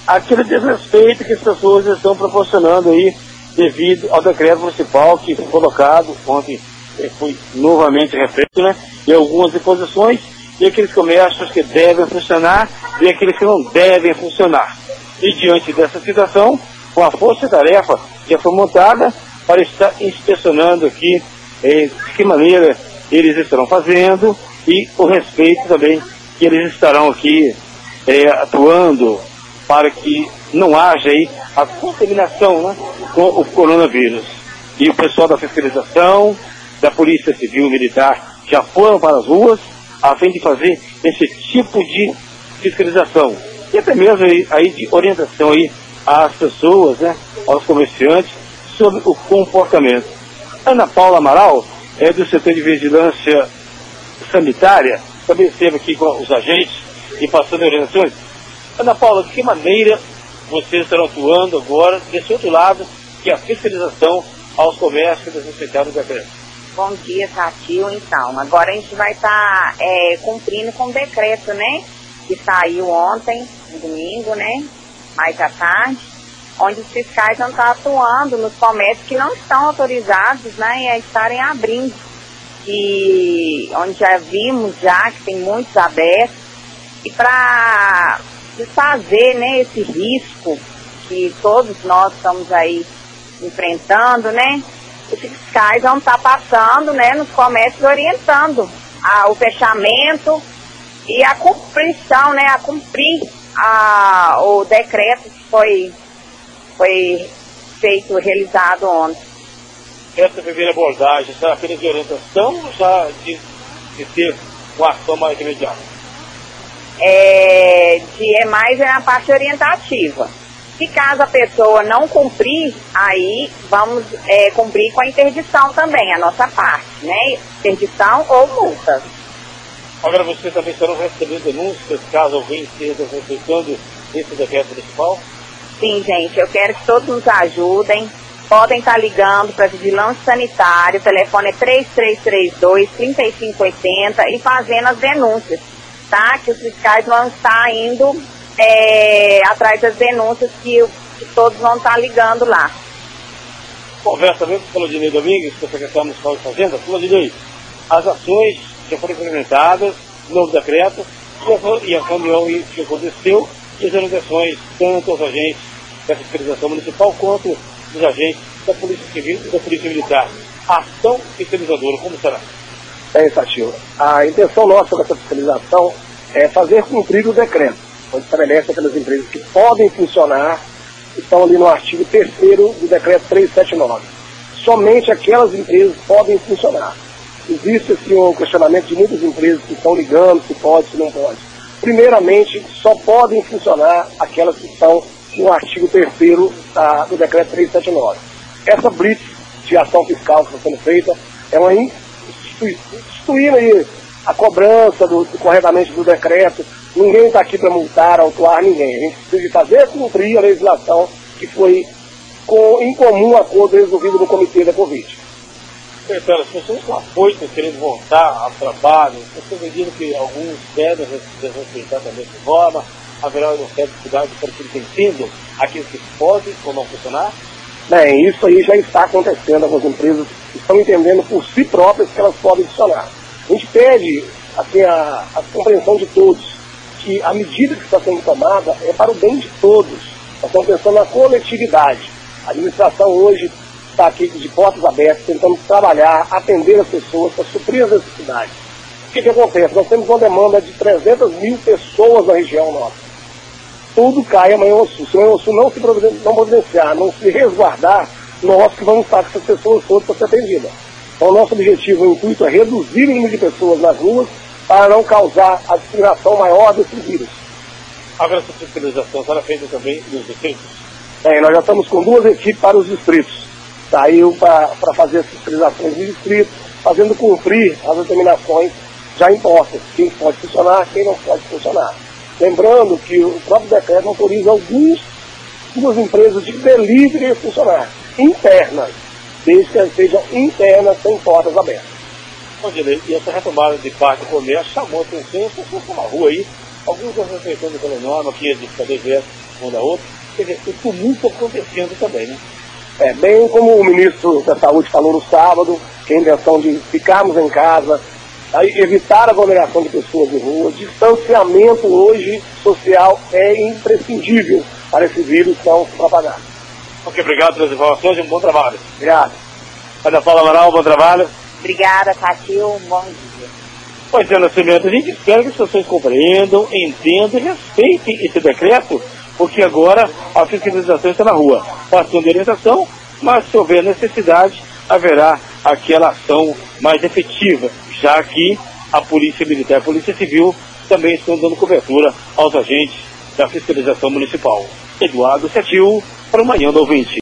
aquele desrespeito que as pessoas estão proporcionando aí devido ao decreto municipal que foi colocado ontem, foi novamente refeito, né? E algumas imposições, e aqueles comércios que devem funcionar e aqueles que não devem funcionar. E diante dessa situação, com a força-tarefa que foi montada para estar inspecionando aqui de que maneira eles estarão fazendo e o respeito também que eles estarão aqui atuando para que não haja aí a contaminação, né, com o coronavírus. E o pessoal da fiscalização, da Polícia Civil e Militar já foram para as ruas a fim de fazer esse tipo de fiscalização. E até mesmo aí de orientação aí às pessoas, né, aos comerciantes, sobre o comportamento. Ana Paula Amaral, do setor de vigilância sanitária, também esteve aqui com os agentes e passando orientações. Ana Paula, de que maneira vocês estarão atuando agora desse outro lado, que é a fiscalização aos comércios desrespeitados do decreto? Bom dia, Tatil. Então, agora a gente vai estar cumprindo com o decreto, né? Que saiu ontem, no domingo, né? Mais à tarde, onde os fiscais vão estar atuando nos comércios que não estão autorizados, né? A estarem abrindo. E onde já vimos que tem muitos abertos. E para desfazer, né, esse risco que todos nós estamos aí enfrentando, né? Os fiscais vão estar passando, né, nos comércios, orientando o fechamento e a cumprição, né, a cumprir o decreto que foi realizado ontem. Essa primeira abordagem será apenas de orientação ou já de ter uma ação mais imediata? É mais na parte orientativa. Se caso a pessoa não cumprir, aí vamos cumprir com a interdição também, a nossa parte, né? Interdição ou multa. Agora vocês também estarão recebendo denúncias caso alguém esteja desrespeitando esse decreto municipal? Sim, gente, eu quero que todos nos ajudem. Podem estar ligando para a Vigilância Sanitária, o telefone é 3332-3580 e fazendo as denúncias, tá? Que os fiscais vão estar indo atrás das denúncias que todos vão estar ligando lá. Conversa mesmo com o Claudinei Domingues, que é o secretário municipal de Fazenda. Claudinei, as ações já foram implementadas, novo decreto, e a reunião que aconteceu, e as orientações tanto aos agentes da fiscalização municipal quanto dos agentes da Polícia Civil e da Polícia Militar. A ação fiscalizadora, como será? Tatil. A intenção nossa dessa fiscalização é fazer cumprir o decreto, onde estabelece aquelas empresas que podem funcionar, estão ali no artigo 3º do decreto 379. Somente aquelas empresas podem funcionar. Existe assim, um questionamento de muitas empresas que estão ligando, se pode, se não pode. Primeiramente, só podem funcionar aquelas que estão no artigo 3º do decreto 379. Essa blitz de ação fiscal que está sendo feita é uma instituindo aí a cobrança corretamente do decreto. Ninguém está aqui para multar, autuar ninguém. A gente precisa fazer cumprir a legislação que foi em comum acordo resolvido no comitê da Covid. Secretário, as pessoas com apoio querendo voltar ao trabalho, vocês acreditam que alguns devem respeitar também de forma, haverá uma certa dificuldade para que eles entendam aquilo que pode ou não funcionar? Bem, isso aí já está acontecendo. Algumas empresas estão entendendo por si próprias que elas podem funcionar. A gente pede assim, a compreensão de todos, que a medida que está sendo tomada é para o bem de todos. Nós estamos pensando na coletividade. A administração hoje está aqui de portas abertas, tentando trabalhar, atender as pessoas para suprir as necessidades. O que acontece? Nós temos uma demanda de 300 mil pessoas na região nossa. Tudo cai amanhã ao sul. Se o sul não providenciar, não se resguardar, nós que vamos estar com essas pessoas todas para ser atendidas. Então, o nosso objetivo, o intuito é reduzir o número de pessoas nas ruas para não causar a disseminação maior desse vírus. Agora, essa fiscalização será feita também nos distritos? Nós já estamos com 2 equipes para os distritos. Saiu para fazer as fiscalizações nos distritos, fazendo cumprir as determinações já impostas. Quem pode funcionar, quem não pode funcionar. Lembrando que o próprio decreto autoriza duas empresas de delivery a funcionar, internas, desde que elas sejam internas, sem portas abertas. E essa retomada de parte do comércio chamou a atenção, as pessoas estão na rua aí, alguns estão respeitando aquela norma que é de ficar deserto, uma da outra. Quer dizer, o tumulto acontecendo também, né? Bem como o ministro da Saúde falou no sábado, que a intenção de ficarmos em casa, evitar a aglomeração de pessoas em rua, distanciamento hoje social é imprescindível para esse vírus não se propagar. Ok, obrigado pelas informações e um bom trabalho. Obrigado. Ana Paula Amaral, bom trabalho. Obrigada, Tati, um bom dia. Pois é, Nascimento, a gente espera que as pessoas compreendam, entendam e respeitem esse decreto, porque agora a fiscalização está na rua, passando orientação, mas se houver necessidade, haverá aquela ação mais efetiva, já que a Polícia Militar e a Polícia Civil também estão dando cobertura aos agentes da fiscalização municipal. Eduardo Cetil, para o Manhã do Ouvinte.